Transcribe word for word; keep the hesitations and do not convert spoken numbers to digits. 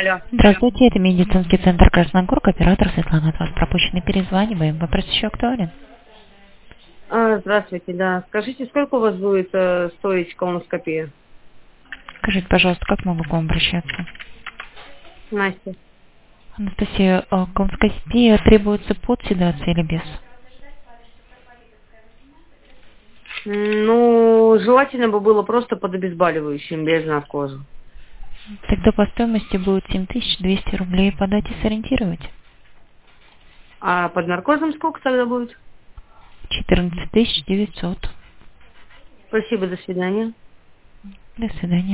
Алло. Здравствуйте, это медицинский центр Красногорка, оператор Светлана, от вас пропущенный, перезваниваем. Вопрос еще актуален? А, здравствуйте, да. Скажите, сколько у вас будет э, стоить колоноскопия? Скажите, пожалуйста, как могу к вам обращаться? Настя. Анастасия, а колоноскопия требуется под седацией или без? М, Ну, желательно бы было просто под обезболивающим, без наркоза. Тогда по стоимости будет семь тысяч двести рублей. Подать и сориентировать. А под наркозом сколько тогда будет? четырнадцать тысяч девятьсот. Спасибо, до свидания. До свидания.